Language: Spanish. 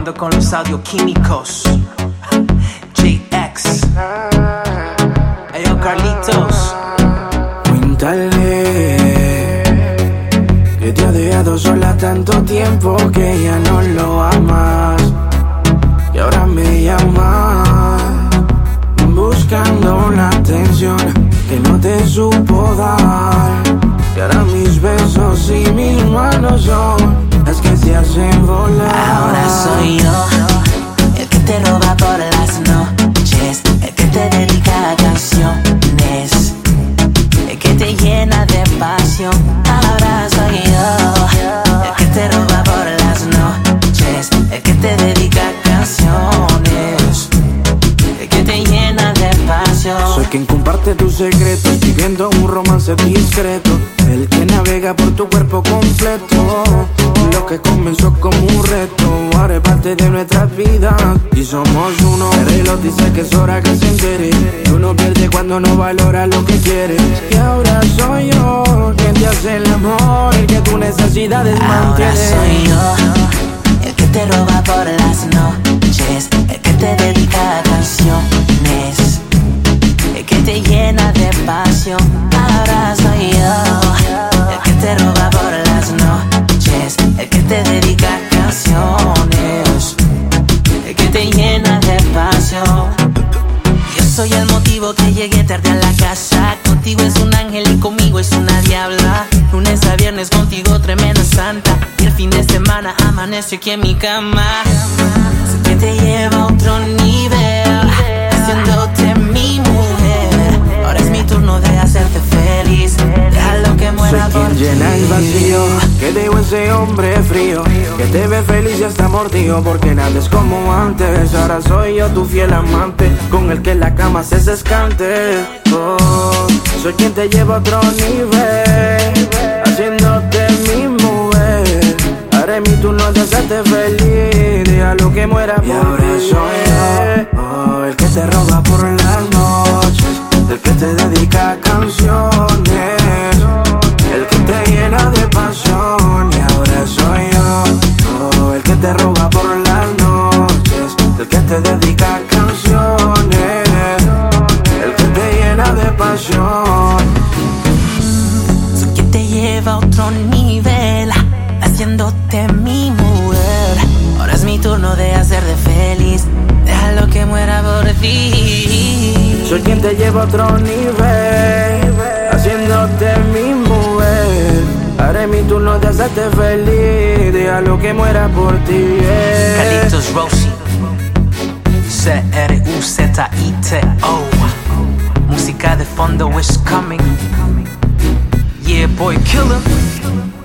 Acabando con los audioquímicos. JX. Ayo, Carlitos. Cuéntale que te ha dejado sola tanto tiempo que ya no lo amas. Y ahora me llamas buscando la atención que no te supo dar. Y ahora mis besos y mis manos son las que se hacen volar. Ahora soy yo el que te roba por las noches, el que te dedica canciones, el que te llena de pasión. Ahora soy yo el que te roba por las noches, el que te dedica canciones, el que te llena de pasión. Soy quien comparte tus secretos, viviendo un romance discreto, el que navega por tu cuerpo completo. Lo que comenzó como un reto, ahora es parte de nuestras vidas y somos uno. El reloj dice que es hora que se entere, uno pierde cuando no valora lo que quiere. Y ahora soy yo quien te hace el amor, el que tus necesidades mantiene. Ahora soy yo el que te roba por las noches, el que te dedica canciones, el que te llena de pasión. Ahora soy yo el que te roba por las noches, el que te dedica canciones, el que te llena de pasión. Yo soy el motivo que llegué tarde a la casa. Contigo es un ángel y conmigo es una diabla. Lunes a viernes contigo tremenda santa, y el fin de semana amanece aquí en mi cama. Sé que te lleva a otro nivel, haciéndote mi mujer. Ahora es mi turno de hacerte feliz, déjalo que muera soy por quien ti. llena el vacío que dejó ese hombre frío, que te ve feliz y hasta mordido, porque nada es como antes. Ahora soy yo tu fiel amante, con el que en la cama se escante. Oh, soy quien te lleva a otro nivel, haciéndote mi mujer. Ahora es mi turno de hacerte feliz, déjalo que muera por ti. Y ahora soy yo el que te roba por las noches, el que te dedica canciones, el que te llena de pasión. Y ahora soy yo el que te roba por las noches, el que te dedica canciones, el que te llena de pasión. Soy quien te lleva a otro nivel, haciéndote mi mujer. Ahora es mi turno de hacerte feliz, déjalo que muera por ti. Soy quien te lleva a otro nivel, haciéndote mi mujer. Ahora es mi turno de hacerte feliz, déjalo que muera por ti. Carlitos Rossi. C-R-U-Z-I-T-O. Música de fondo is coming. Yeah, boy, killer.